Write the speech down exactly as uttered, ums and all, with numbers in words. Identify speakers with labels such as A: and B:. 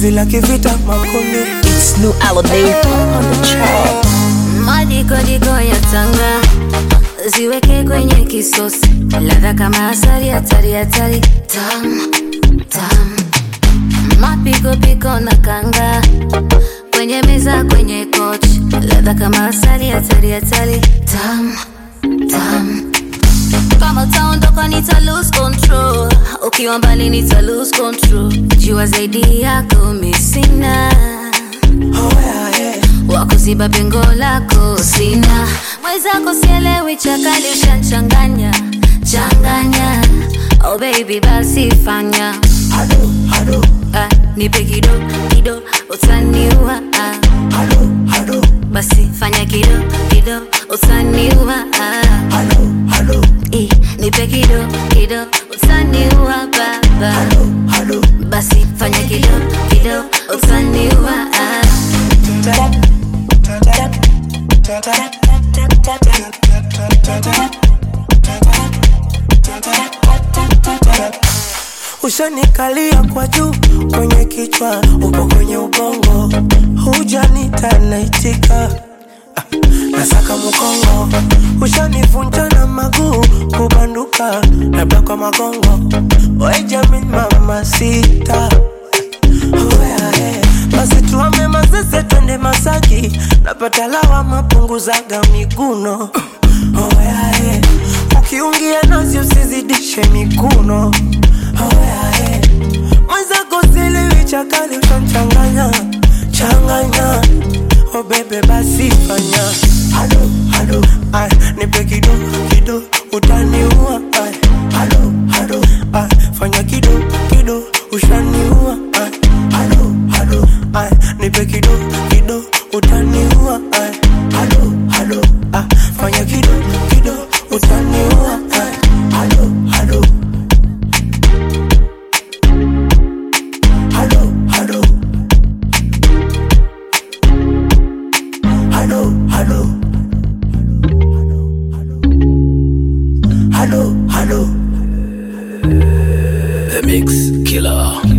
A: penzi la kivita makumi.
B: It's New Alabama on the track.
C: Madiko diko ya tanga ziweke kwenye kisosi, ladha kama asali hatari hatari, tam tam. Mapiko piko na kanga kwenye meza kwenye coach, ladha kama asali hatari hatari, tam tam. Kama utaondoka nita lose control, ukiwa mbali nita lose control. Jua zaidi yako mimi sina,
A: Oh yeah, yeah.
C: wakuziba pengo lako sina. Mwenzako sielewi chakali ushanchanganya changanya. Oh baby basi fanya
A: Hado, hado,
C: ah, nipe kido kido utaniua ah.
A: hado, hado,
C: Basi fanya kido kido utaniua ah.
A: hado, hado,
C: Eh, nipe kido kido utaniua baba.
A: hado, hado.
C: Basi fanya kido kido utaniua ah.
A: Ushanikalia kwa juu kwenye kichwa, upo kwenye ubongo, hujanita naitika, ah, nasaka mkongo. Ushanivunja na maguu kubanduka, labda kwa magongo. Oe Jamin mama sita, oh yeah, yeah. Basi tuame mazese twende Masaki, napata lawa mapunguzaga miguno. Oh yeah, yeah. Ukiungia nazi usizidishe miguno. Oh yeah, yeah. Mwenzako sielewi chakali ushanchanganya changanya. Oh bebe basi fanya hado, hado, ay, nipe kido, kido, utaniua ay. Hado, hado, ay, fanya kido, kido, ushaniua ay. Hado, hado, ay, nipe kido, kido, utaniua ay. Hado, hado, ay, fanya kido, kido, utaniua ay. Hado, hado, hado, hado, hado, hado, hado, hado.
D: The Mix Killer.